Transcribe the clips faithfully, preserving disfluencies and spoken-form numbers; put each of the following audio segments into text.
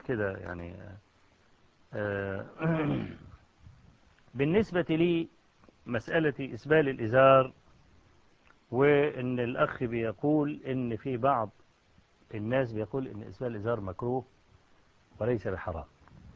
كده يعني. بالنسبة لي مسألة إسبال الإزار، وإن الأخ بيقول إن في بعض الناس بيقول إن إسبال الإزار مكروه وليس بحرام،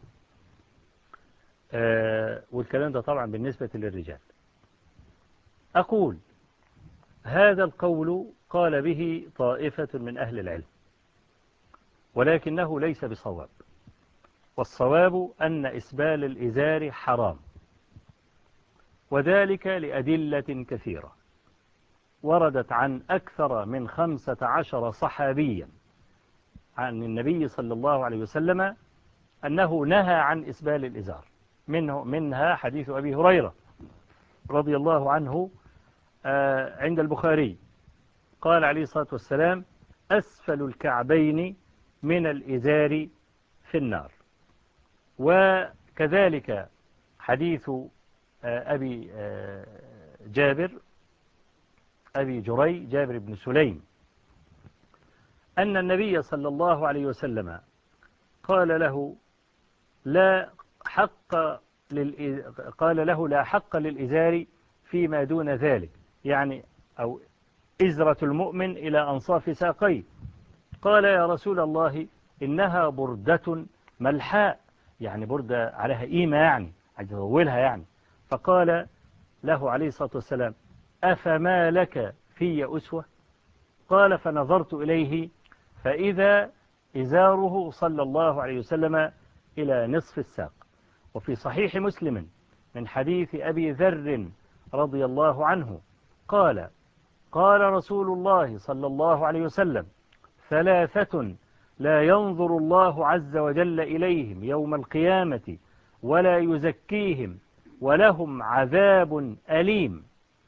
والكلام ده طبعا بالنسبة للرجال. أقول هذا القول قال به طائفة من أهل العلم، ولكنه ليس بصواب، والصواب أن إسبال الإزار حرام، وذلك لأدلة كثيرة وردت عن أكثر من خمسة عشر صحابيا عن النبي صلى الله عليه وسلم أنه نهى عن إسبال الإزار. منه منها حديث أبي هريرة رضي الله عنه عند البخاري، قال عليه الصلاة والسلام: أسفل الكعبين من الإزار في النار. وكذلك حديث أبي جابر أبي جري جابر بن سليم أن النبي صلى الله عليه وسلم قال له لا حق قال له لا حق للإزار فيما دون ذلك، يعني أو إزرة المؤمن إلى أنصاف ساقيه. قال: يا رسول الله إنها بردة ملحاء، يعني بردة عليها قيمة، يعني عايز يطولها يعني. فقال له عليه الصلاة والسلام: أفما لك في أسوة؟ قال: فنظرت إليه فإذا إزاره صلى الله عليه وسلم إلى نصف الساق. وفي صحيح مسلم من حديث أبي ذر رضي الله عنه قال: قال رسول الله صلى الله عليه وسلم: ثلاثة لا ينظر الله عز وجل إليهم يوم القيامة ولا يزكيهم ولهم عذاب أليم.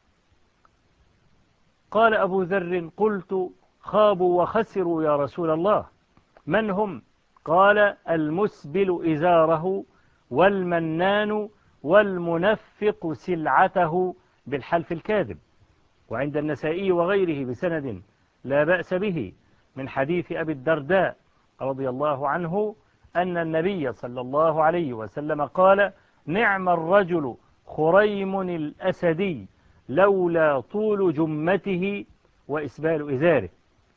قال أبو ذر: قلت: خابوا وخسروا يا رسول الله، من هم؟ قال: المسبل إزاره والمنان والمنفق سلعته بالحلف الكاذب. وعند النسائي وغيره بسند لا بأس به من حديث أبي الدرداء رضي الله عنه أن النبي صلى الله عليه وسلم قال: نعم الرجل خريم الأسدي لولا طول جمته وإسبال إزاره.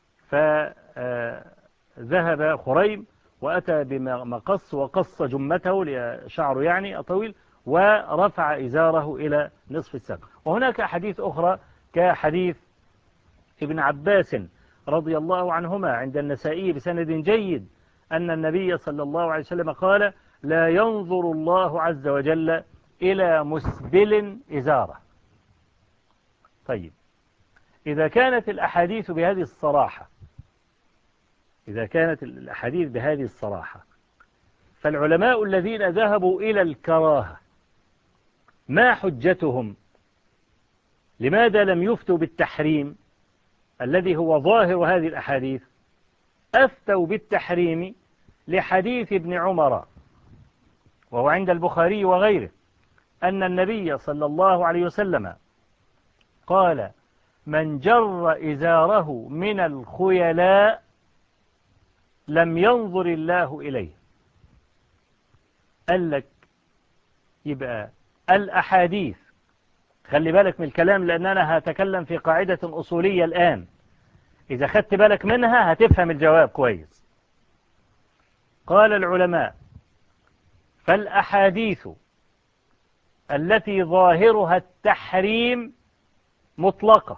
فذهب خريم وأتى بمقص وقص جمته لشعره يعني طويل، ورفع إزاره إلى نصف الساق. وهناك حديث أخرى كحديث ابن عباس رضي الله عنهما عند النسائي بسند جيد أن النبي صلى الله عليه وسلم قال: لا ينظر الله عز وجل إلى مسبل إزاره. طيب، إذا كانت الأحاديث بهذه الصراحة إذا كانت الأحاديث بهذه الصراحة فالعلماء الذين ذهبوا إلى الكراهة ما حجتهم؟ لماذا لم يفتوا بالتحريم الذي هو ظاهر هذه الأحاديث؟ أفتوا بالتحريم لحديث ابن عمر وهو عند البخاري وغيره أن النبي صلى الله عليه وسلم قال: من جر إزاره من الخيلاء لم ينظر الله إليه. قال لك يبقى الأحاديث، خلي بالك من الكلام لأن أنا هتكلم في قاعدة أصولية الآن، إذا خدت بالك منها هتفهم الجواب كويس. قال العلماء: فالأحاديث التي ظاهرها التحريم مطلقة،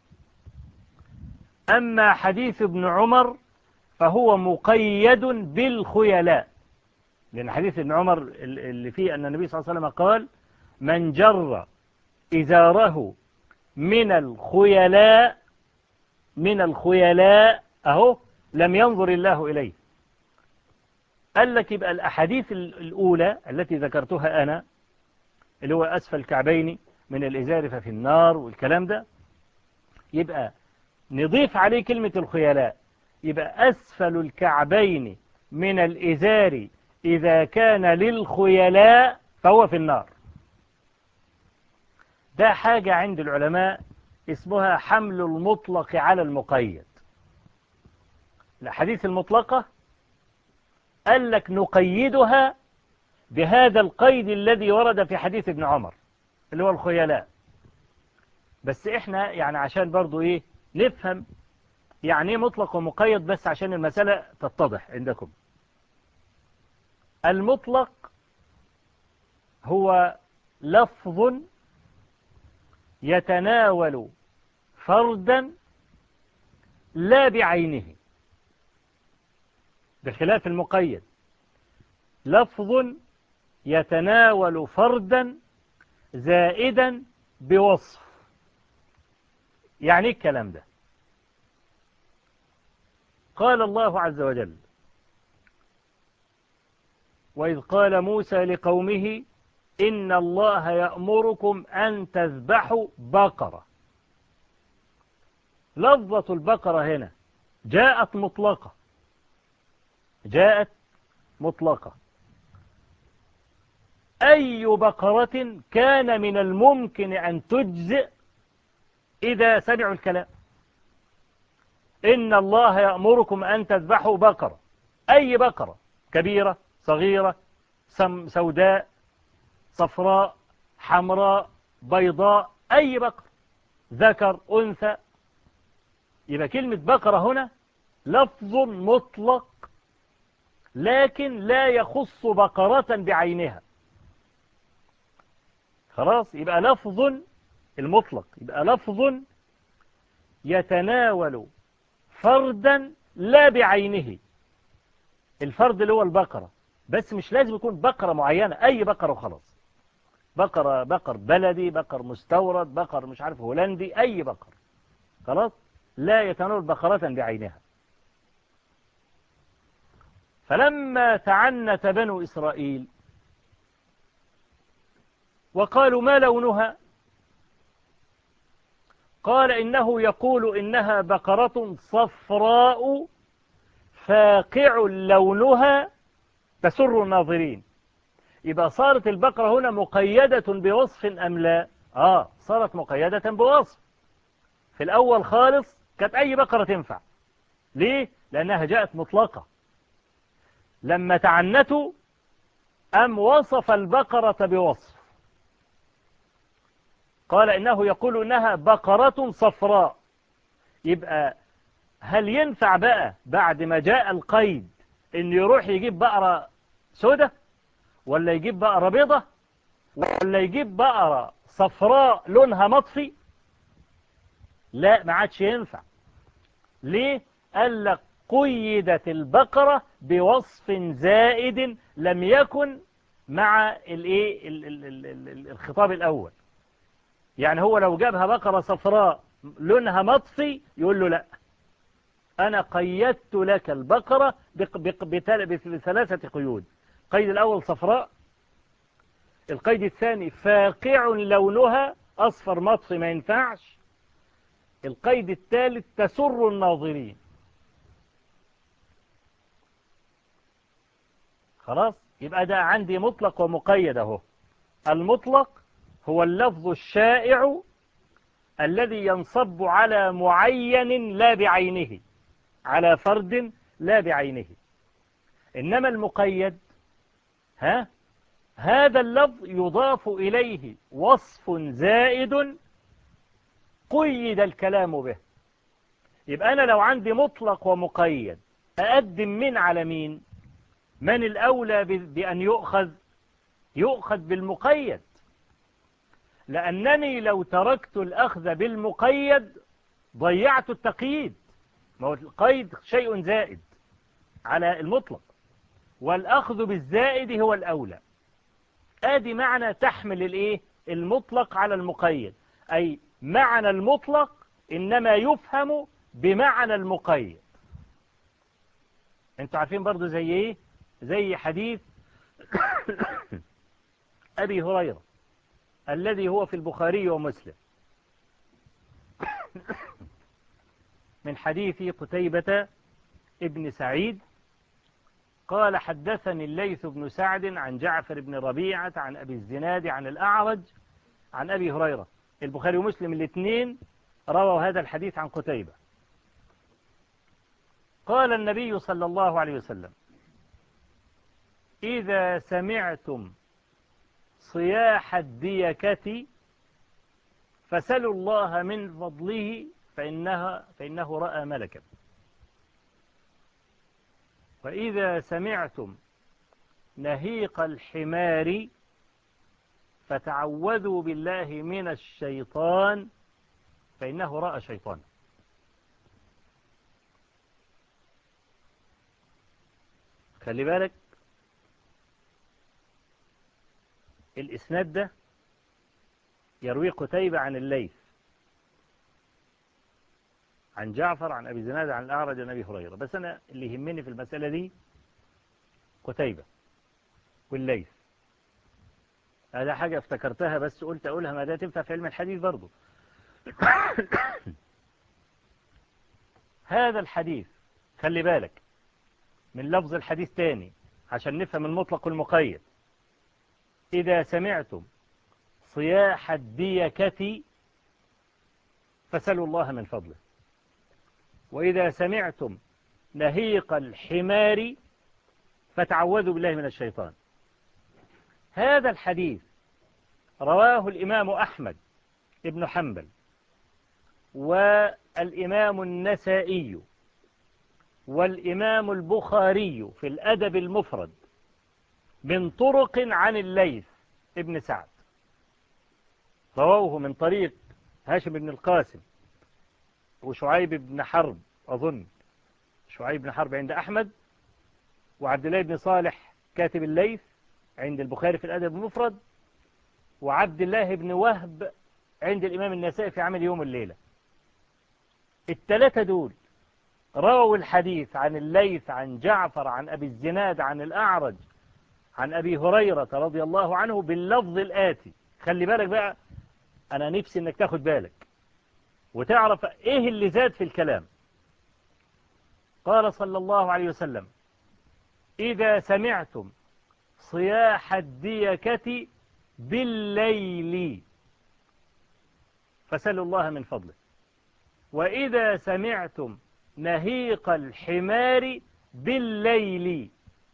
أما حديث ابن عمر فهو مقيد بالخيلاء، لأن حديث ابن عمر اللي فيه أن النبي صلى الله عليه وسلم قال: من جر إزاره من الخيلاء من الخيلاء أهو لم ينظر الله إليه. قال لك يبقى الأحاديث الأولى التي ذكرتها أنا اللي هو أسفل الكعبين من الإزار ففي النار والكلام ده، يبقى نضيف عليه كلمة الخيلاء، يبقى أسفل الكعبين من الإزار إذا كان للخيلاء فهو في النار. ده حاجة عند العلماء اسمها حمل المطلق على المقيد. الأحاديث المطلقة قال لك نقيدها بهذا القيد الذي ورد في حديث ابن عمر اللي هو الخيلاء. بس احنا يعني عشان برضو ايه نفهم يعني ايه مطلق ومقيد، بس عشان المسألة تتضح عندكم. المطلق هو لفظ يتناول فردا لا بعينه، بخلاف المقيد لفظ يتناول فردا زائدا بوصف. يعني ايه الكلام ده؟ قال الله عز وجل: وإذ قال موسى لقومه إن الله يأمركم أن تذبحوا بقرة. لفظة البقرة هنا جاءت مطلقة، جاءت مطلقة. أي بقرة كان من الممكن أن تجزئ إذا سمعوا الكلام؟ إن الله يأمركم أن تذبحوا بقرة، أي بقرة، كبيرة صغيرة سوداء صفراء حمراء بيضاء، أي بقرة ذكر أنثى. يبقى كلمة بقرة هنا لفظ مطلق لكن لا يخص بقرة بعينها. خلاص، يبقى لفظ المطلق يبقى لفظ يتناول فردا لا بعينه. الفرد اللي هو البقرة، بس مش لازم يكون بقرة معينة، أي بقرة وخلاص. بقرة بقر بلدي، بقر مستورد، بقر مش عارف هولندي، أي بقر خلاص، لا يتناول بقرة بعينها. فلما تعنت بنو إسرائيل وقالوا ما لونها، قال إنه يقول إنها بقرة صفراء فاقع لونها تسر الناظرين. يبقى صارت البقرة هنا مقيدة بوصف أم لا؟ آه صارت مقيدة بوصف. في الأول خالص كانت أي بقرة تنفع. ليه؟ لأنها جاءت مطلقة. لما تعنتوا أم وصف البقرة بوصف، قال إنه يقول إنها بقرة صفراء. يبقى هل ينفع بقى بعد ما جاء القيد إنه يروح يجيب بقرة سودة، ولا يجيب بقرة بيضة، ولا يجيب بقرة صفراء لونها مطفي؟ لا، ما عادش ينفع. ليه؟ قال لك قيدت البقرة بوصف زائد لم يكن مع الايه الخطاب الأول. يعني هو لو جابها بقرة صفراء لونها مطفي يقول له لا، أنا قيدت لك البقرة بثلاثة قيود. القيد الأول صفراء، القيد الثاني فاقع لونها أصفر مطفي ما ينفعش، القيد الثالث تسر الناظرين. خلاص، يبقى ده عندي مطلق ومقيد اهو. المطلق هو اللفظ الشائع الذي ينصب على معين لا بعينه، على فرد لا بعينه. إنما المقيد ها هذا اللفظ يضاف إليه وصف زائد قيد الكلام به. يبقى أنا لو عندي مطلق ومقيد أقدم من على مين؟ من الأولى بأن يؤخذ؟ يؤخذ بالمقيد، لأنني لو تركت الأخذ بالمقيد ضيعت التقييد. ما هو القيد شيء زائد على المطلق، والأخذ بالزائد هو الأولى. آدي معنى تحمل الإيه؟ المطلق على المقيد، أي معنى المطلق إنما يفهم بمعنى المقيد. انتوا عارفين برضو زي إيه؟ زي حديث أبي هريرة الذي هو في البخاري ومسلم من حديث قتيبة ابن سعيد قال حدثني الليث بن سعد عن جعفر بن ربيعة عن أبي الزناد عن الأعرج عن أبي هريرة. البخاري ومسلم الاثنين رووا هذا الحديث عن قتيبة. قال النبي صلى الله عليه وسلم إذا سمعتم صياح الديكة فسلوا الله من فضله فإنها فإنه رأى ملكا. وإذا سمعتم نهيق الحمار فتعوذوا بالله من الشيطان فإنه رأى شيطانا. خلي بالك الإسناد ده يروي قتيبة عن الليث عن جعفر عن أبي زناد عن الأعرج عن أبي هريرة، بس أنا اللي يهمني في المسألة دي قتيبة والليث. هذا حاجة افتكرتها بس قلت أقولها، ما ده تنفع في علم الحديث برضو. هذا الحديث خلي بالك من لفظ الحديث تاني عشان نفهم المطلق والمقيد. إذا سمعتم صياح الديكة فسلوا الله من فضله، وإذا سمعتم نهيق الحمار فتعوذوا بالله من الشيطان. هذا الحديث رواه الإمام أحمد ابن حنبل والإمام النسائي والإمام البخاري في الأدب المفرد من طرق عن الليث ابن سعد، رواه من طريق هاشم بن القاسم وشعيب بن حرب، أظن شعيب بن حرب عند أحمد، وعبد الله بن صالح كاتب الليث عند البخاري في الأدب المفرد، وعبد الله بن وهب عند الإمام النسائي في عمل يوم الليلة. الثلاثة دول رووا الحديث عن الليث عن جعفر عن أبي الزناد عن الأعرج عن أبي هريرة رضي الله عنه باللفظ الآتي. خلي بالك بقى، أنا نفسي أنك تاخد بالك وتعرف إيه اللي زاد في الكلام. قال صلى الله عليه وسلم: إذا سمعتم صياح الديكة بالليل فسلوا الله من فضله، وإذا سمعتم نهيق الحمار بالليل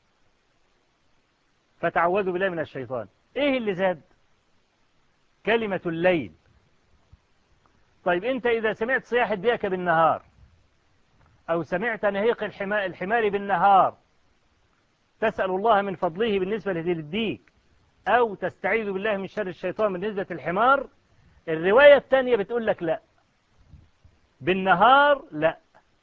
فتعوذوا بالله من الشيطان. إيه اللي زاد؟ كلمة الليل. طيب أنت إذا سمعت صياح الديكة بالنهار أو سمعت نهيق الحمار بالنهار تسأل الله من فضله بالنسبة للديك أو تستعيذ بالله من شر الشيطان بالنسبة للحمار، الرواية الثانية بتقول لك لا، بالنهار لا،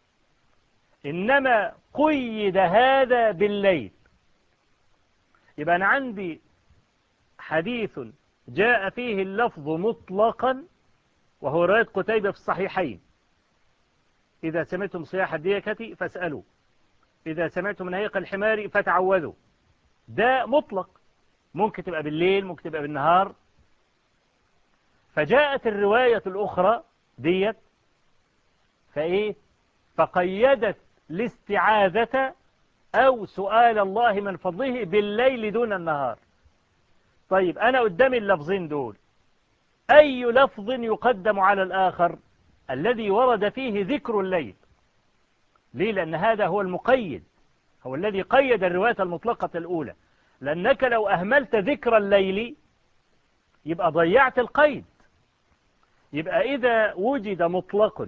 إنما قيد هذا بالليل. يبقى أنا عندي حديث جاء فيه اللفظ مطلقا وهو رواية قتيبة في الصحيحين: إذا سمعتم صياح الديكة فاسألوا، إذا سمعتم نهيق الحمار فتعوذوا. ده مطلق، ممكن تبقى بالليل ممكن تبقى بالنهار. فجاءت الرواية الأخرى ديت فإيه فقيدت الاستعاذة أو سؤال الله من فضله بالليل دون النهار. طيب أنا قدامي اللفظين دول، أي لفظ يقدم على الآخر؟ الذي ورد فيه ذكر الليل. ليه؟ لأن هذا هو المقيد، هو الذي قيد الرواية المطلقة الأولى. لأنك لو أهملت ذكر الليل يبقى ضيعت القيد. يبقى إذا وجد مطلق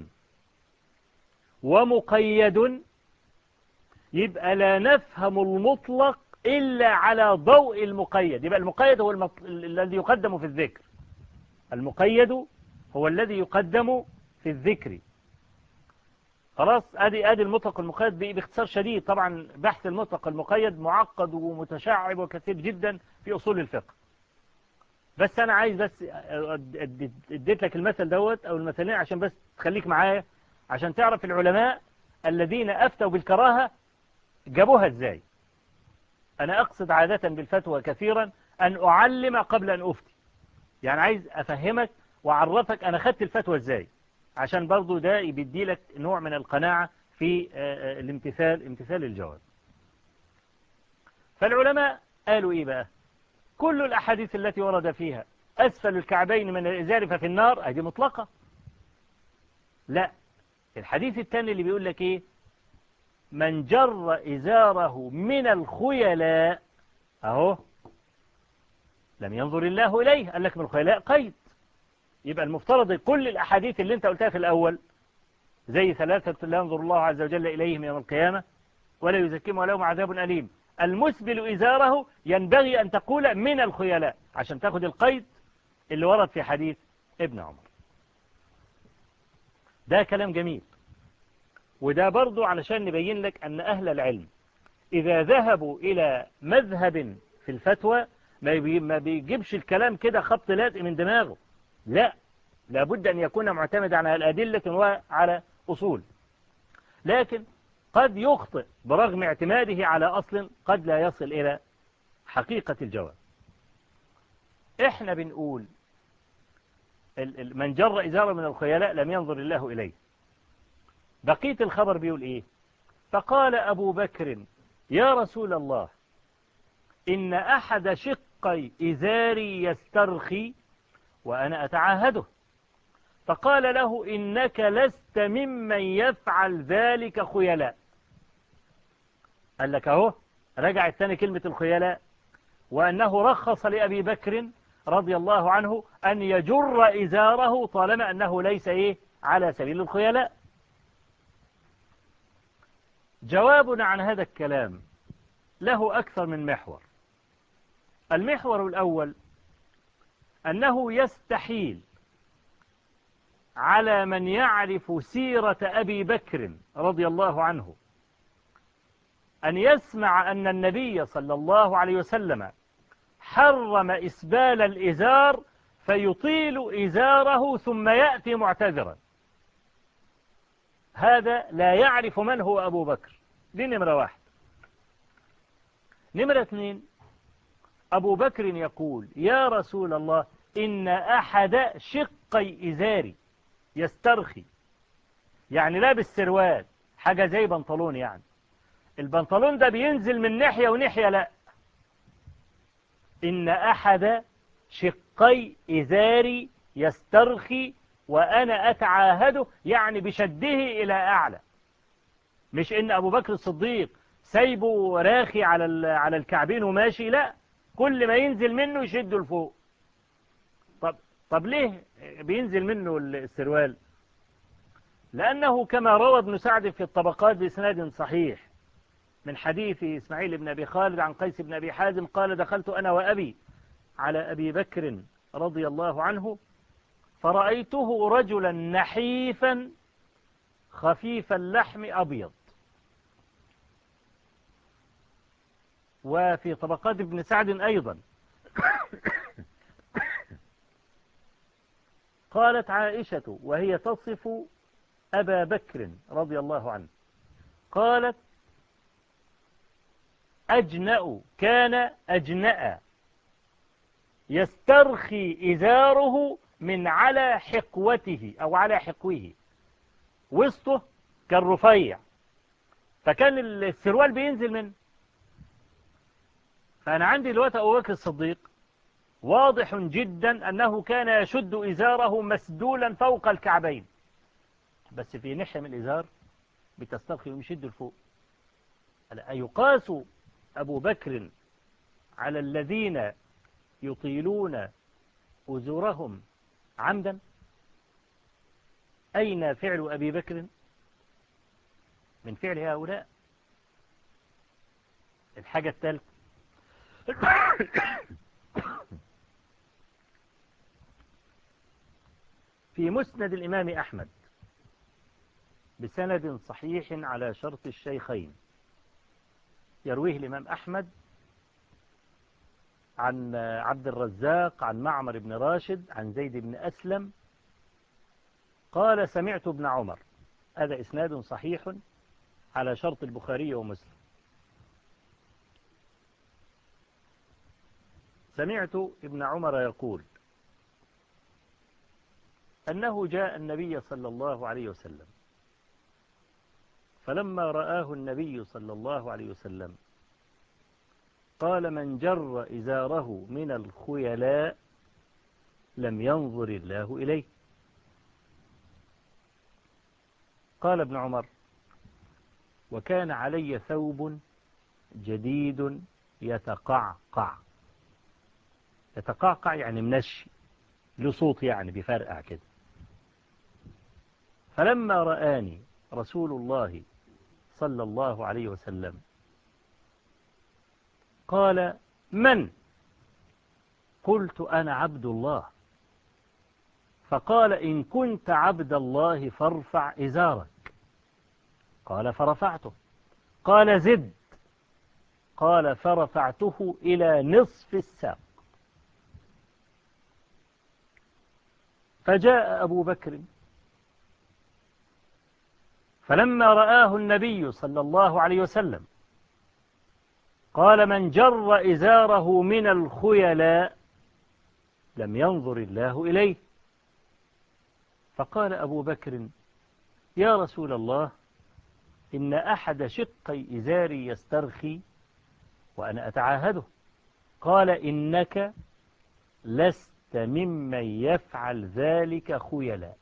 ومقيد يبقى لا نفهم المطلق إلا على ضوء المقيد. يبقى المقيد هو المط... الذي يقدم في الذكر، المقيد هو الذي يقدم في الذكر. خلاص، ادي ادي المطلق والمقيد باختصار شديد. طبعا بحث المطلق والمقيد معقد ومتشعب وكثير جدا في اصول الفقه، بس انا عايز بس اديت لك المثل دوت او المثلين عشان بس تخليك معايا، عشان تعرف العلماء الذين افتوا بالكراهه جابوها ازاي. انا اقصد عاده بالفتوى كثيرا ان اعلم قبل ان افتي، يعني عايز افهمك واعرفك انا خدت الفتوى ازاي، عشان برضو ده بيدي لك نوع من القناعة في الامتثال، امتثال الجواب. فالعلماء قالوا ايه بقى؟ كل الاحاديث التي ورد فيها اسفل الكعبين من الازار ففي النار هذه مطلقة. لا، الحديث الثاني اللي بيقول لك ايه؟ من جر ازاره من الخيلاء أهو لم ينظر الله إليه، قال لك من الخيلاء قيد. يبقى المفترض كل الأحاديث اللي انت قلتها في الأول زي ثلاثة لا ينظر الله عز وجل إليهم يوم القيامة ولا يزكيهم ولهم عذاب أليم، المسبل إزاره ينبغي أن تقول من الخيلاء عشان تاخد القيد اللي ورد في حديث ابن عمر. ده كلام جميل، وده برضو علشان نبين لك أن أهل العلم إذا ذهبوا إلى مذهب في الفتوى ما بيجيبش الكلام كده خبط لازق من دماغه، لا، لابد أن يكون معتمدا على الأدلة وعلى أصول. لكن قد يخطئ برغم اعتماده على أصل قد لا يصل إلى حقيقة الجواب. إحنا بنقول من جر إزارة من الخيلاء لم ينظر الله إليه. بقية الخبر بيقول إيه؟ فقال أبو بكر يا رسول الله إن أحد شقي إزاري يسترخي وأنا أتعاهده. فقال له إنك لست ممن يفعل ذلك خيلاء. قال لك أهو رجع الثاني كلمة الخيلاء، وأنه رخص لأبي بكر رضي الله عنه أن يجر إزاره طالما أنه ليس إيه على سبيل الخيلاء. جوابنا عن هذا الكلام له أكثر من محور. المحور الأول أنه يستحيل على من يعرف سيرة أبي بكر رضي الله عنه أن يسمع أن النبي صلى الله عليه وسلم حرم إسبال الإزار فيطيل إزاره ثم يأتي معتذرا. هذا لا يعرف من هو أبو بكر. دي نمرة واحد. نمرة اثنين، أبو بكر يقول يا رسول الله إن أحد شقي إزاري يسترخي، يعني لابس سروال حاجة زي بنطلون، يعني البنطلون ده بينزل من ناحية وناحية، لا، إن أحد شقي إزاري يسترخي وأنا أتعاهده، يعني بشده إلى أعلى، مش إن أبو بكر الصديق سايبه راخي على على الكعبين وماشي، لا، كل ما ينزل منه يشده لفوق. طب طب ليه بينزل منه السروال؟ لأنه كما روى ابن سعد في الطبقات بإسناد صحيح من حديث إسماعيل بن أبي خالد عن قيس بن أبي حازم قال دخلت أنا وأبي على أبي بكر رضي الله عنه فرأيته رجلا نحيفا خفيف اللحم أبيض. وفي طبقات ابن سعد أيضا قالت عائشة وهي تصف أبا بكر رضي الله عنه قالت أجنأ، كان أجنأ يسترخي إزاره من على حقوته أو على حقوه، وسطه كان رفيع فكان السروال بينزل منه. فأنا عندي دلوقتي أبو بكر الصديق واضح جدا أنه كان يشد إزاره مسدولا فوق الكعبين، بس في ناحية من الإزار بتسترخي ويشد لفوق. أيقاس أبو بكر على الذين يطيلون أزورهم عمدا؟ أين فعل أبي بكر من فعل هؤلاء؟ الحاجة الثالثة في مسند الإمام أحمد بسند صحيح على شرط الشيخين، يرويه الإمام أحمد عن عبد الرزاق عن معمر بن راشد عن زيد بن أسلم قال سمعت ابن عمر، هذا إسناد صحيح على شرط البخاري ومسلم، سمعت ابن عمر يقول أنه جاء النبي صلى الله عليه وسلم فلما رآه النبي صلى الله عليه وسلم قال من جر إزاره من الخيلاء لم ينظر الله إليه. قال ابن عمر وكان علي ثوب جديد يتقعقع. يتقعقع يعني منشي، له صوت يعني بيفرقع كده. فلما رآني رسول الله صلى الله عليه وسلم قال: من؟ قلت: أنا عبد الله. فقال: إن كنت عبد الله فارفع إزارك. قال: فرفعته. قال: زد. قال: فرفعته إلى نصف الساق. فجاء أبو بكر فلما رآه النبي صلى الله عليه وسلم قال: من جر إزاره من الخيلاء لم ينظر الله إليه. فقال أبو بكر: يا رسول الله، إن أحد شقي إزاري يسترخي وأنا أتعاهده. قال: إنك لست ممن يفعل ذلك خيلاء.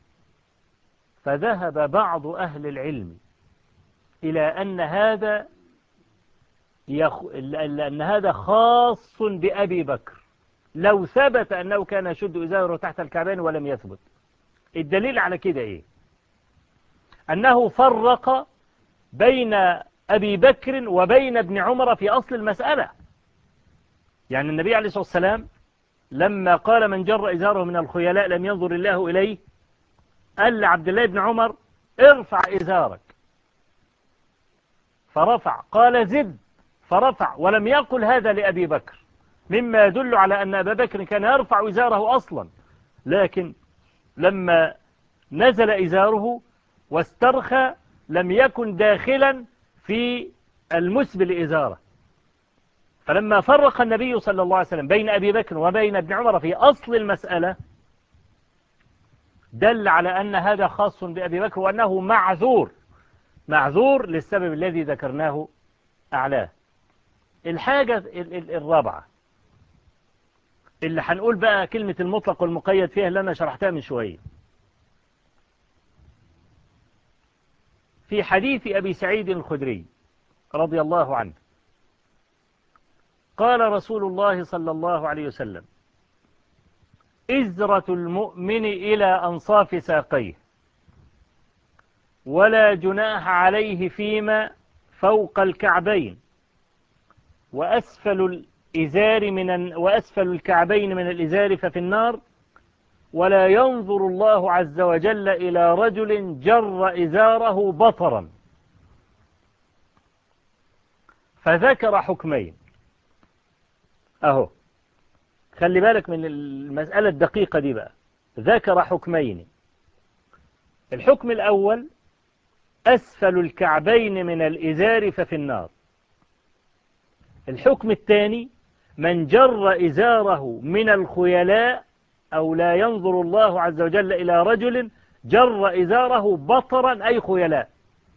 فذهب بعض أهل العلم إلى أن هذا يخ... أن هذا خاص بأبي بكر، لو ثبت أنه كان يشد إزاره تحت الكعبين ولم يثبت. الدليل على كده إيه؟ أنه فرق بين أبي بكر وبين ابن عمر في أصل المسألة. يعني النبي عليه الصلاة والسلام لما قال: من جر إزاره من الخيلاء لم ينظر الله إليه، قال لعبد الله بن عمر: ارفع إزارك. فرفع. قال: زد. فرفع. ولم يقل هذا لأبي بكر، مما يدل على أن أبا بكر كان يرفع إزاره أصلا، لكن لما نزل إزاره واسترخى لم يكن داخلا في المسبل إزاره. فلما فرق النبي صلى الله عليه وسلم بين أبي بكر وبين ابن عمر في أصل المسألة دل على أن هذا خاص بأبي بكر، وأنه معذور معذور للسبب الذي ذكرناه أعلاه. الحاجة الرابعة اللي هنقول بقى كلمة المطلق والمقيد فيها اللي أنا شرحتها من شوية. في حديث أبي سعيد الخدري رضي الله عنه قال رسول الله صلى الله عليه وسلم: إزرة المؤمن إلى أنصاف ساقيه، ولا جناح عليه فيما فوق الكعبين، وأسفل الإزار من وأسفل الكعبين من الإزار ففي النار، ولا ينظر الله عز وجل إلى رجل جر إزاره بطرا. فذكر حكمين أهو، خلي بالك من المسألة الدقيقة دي بقى. ذكر حكمين: الحكم الأول: أسفل الكعبين من الإزار ففي النار. الحكم الثاني: من جر إزاره من الخيلاء، أو لا ينظر الله عز وجل إلى رجل جر إزاره بطرا أي خيلاء.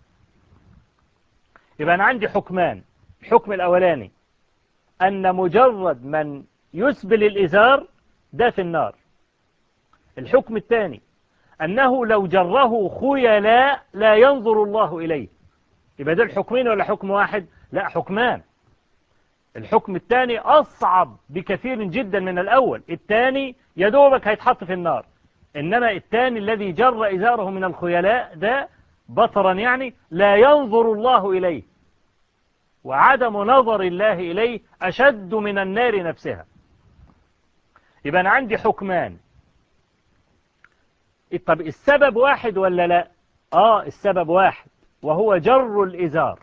يبقى أنا عندي حكمان: الحكم الأولاني أن مجرد من يسبل الإزار ده في النار. الحكم الثاني أنه لو جره خيلاء لا ينظر الله إليه. يبقى ده الحكمين ولا حكم واحد؟ لا، حكمان. الحكم الثاني أصعب بكثير جدا من الأول. الثاني يدوبك هيتحط في النار، إنما الثاني الذي جر إزاره من الخيلاء ده بطرا يعني لا ينظر الله إليه، وعدم نظر الله إليه أشد من النار نفسها. يبقى أنا عندي حكمان. طب السبب واحد ولا لا؟ آه السبب واحد، وهو جر الإزار.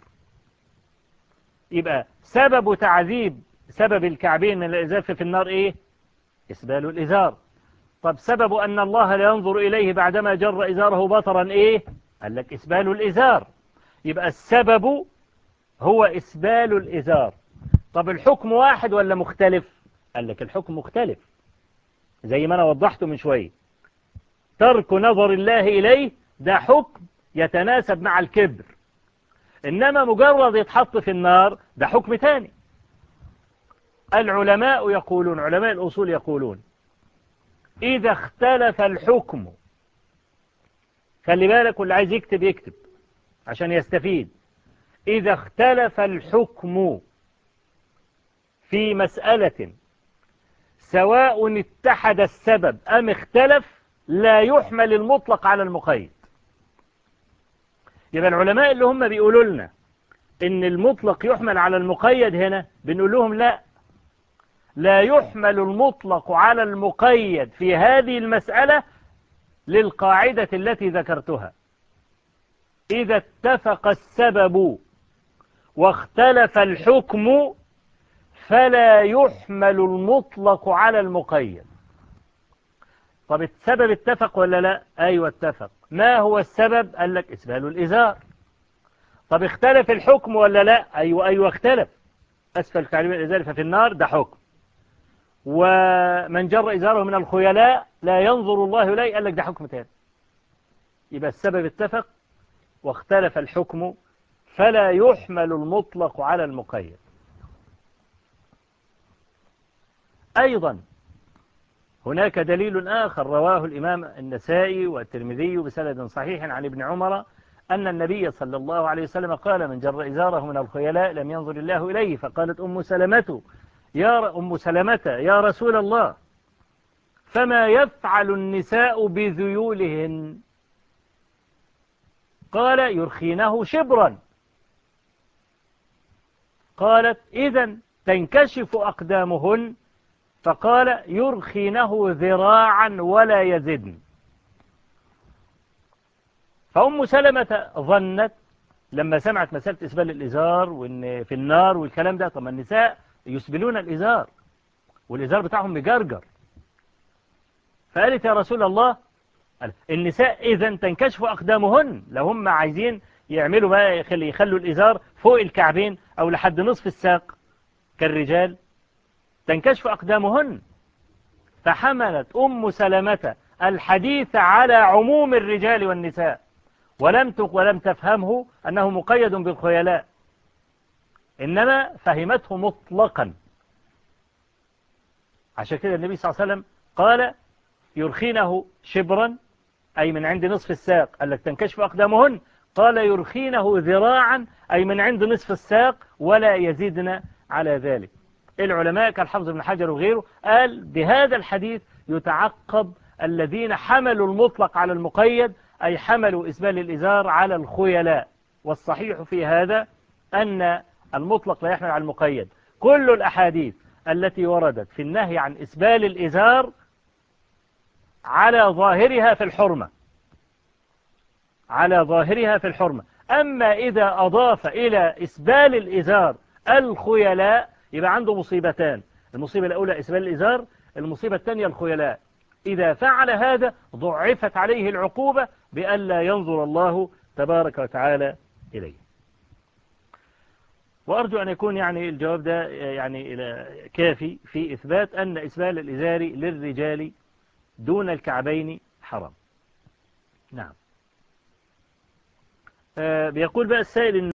يبقى سبب تعذيب سبب الكعبين من الإزار في النار إيه؟ إسبال الإزار. طب سبب أن الله لا ينظر إليه بعدما جر إزاره بطرا إيه؟ قال لك إسبال الإزار. يبقى السبب هو إسبال الإزار. طب الحكم واحد ولا مختلف؟ قال لك الحكم مختلف، زي ما أنا وضحته من شوية. ترك نظر الله إليه ده حكم يتناسب مع الكبر، إنما مجرد يتحط في النار ده حكم تاني. العلماء يقولون، علماء الأصول يقولون: إذا اختلف الحكم، خلي بالك واللي عايز يكتب يكتب عشان يستفيد. إذا اختلف الحكم في مسألة سواء اتحد السبب أم اختلف لا يحمل المطلق على المقيد. يبقى العلماء اللي هم بيقولوا لنا إن المطلق يحمل على المقيد هنا بنقول لهم لا، لا يحمل المطلق على المقيد في هذه المسألة للقاعدة التي ذكرتها. إذا اتفق السبب واختلف الحكم فلا يحمل المطلق على المقيد. طب السبب اتفق ولا لا؟ أيوة اتفق. ما هو السبب؟ قال لك إسبال الإزار. طب اختلف الحكم ولا لا؟ أيوة أيوة اختلف. أسفل تعليم الإزار ففي النار، ده حكم. ومن جر إزاره من الخيلاء لا ينظر الله إليه، قال لك ده حكم تاني. يبقى السبب اتفق واختلف الحكم فلا يحمل المطلق على المقيد. أيضا هناك دليل آخر رواه الإمام النسائي والترمذي بسند صحيح عن ابن عمر أن النبي صلى الله عليه وسلم قال: من جر إزاره من الخيلاء لم ينظر الله إليه. فقالت أم سلمة يا أم سلمة يا رسول الله فما يفعل النساء بذيولهن؟ قال: يرخينه شبرا. قالت: إذن تنكشف أقدامهن؟ فقال: يرخينه ذراعا ولا يزدن. فأم سلمة ظنت لما سمعت مسألة إسبال الإزار وإن في النار والكلام ده، طب النساء يسبلون الإزار والإزار بتاعهم مجرجر، فقالت: يا رسول الله النساء إذن تنكشف أقدامهن، لو هم عايزين يعملوا بقى يخلي يخلوا الإزار فوق الكعبين أو لحد نصف الساق كالرجال تنكشف أقدامهن. فحملت أم سلمة الحديث على عموم الرجال والنساء ولم ولم تفهمه أنه مقيد بالخيلاء، إنما فهمته مطلقا. عشان كده النبي صلى الله عليه وسلم قال: يرخينه شبرا أي من عند نصف الساق، قال لك تنكشف أقدامهن. قال: يرخينه ذراعا أي من عند نصف الساق ولا يزيدن على ذلك. العلماء كالحافظ بن حجر وغيره قال بهذا الحديث يتعقب الذين حملوا المطلق على المقيد، أي حملوا إسبال الإزار على الخيلاء. والصحيح في هذا أن المطلق لا يحمل على المقيد. كل الأحاديث التي وردت في النهي عن إسبال الإزار على ظاهرها في الحرمة، على ظاهرها في الحرمة. أما إذا أضاف إلى إسبال الإزار الخيلاء يبقى عنده مصيبتان: المصيبة الأولى إسبال الإزار، المصيبة الثانية الخيلاء. إذا فعل هذا ضعفت عليه العقوبة بألا ينظر الله تبارك وتعالى إليه. وأرجو أن يكون يعني الجواب ده يعني كافي في إثبات أن إسبال الإزار للرجال دون الكعبين حرام. نعم. آه بيقول بقى السائل